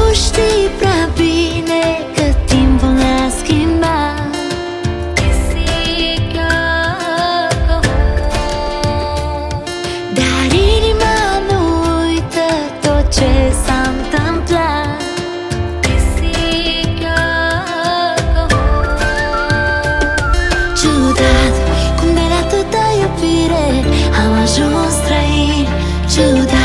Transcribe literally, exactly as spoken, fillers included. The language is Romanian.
știi prea bine că timpul ne-a schimbat. Dar inima nu uită tot ce s-a întâmplat. Ciudat cum de la atâta iubire am ajuns străini. Ciudat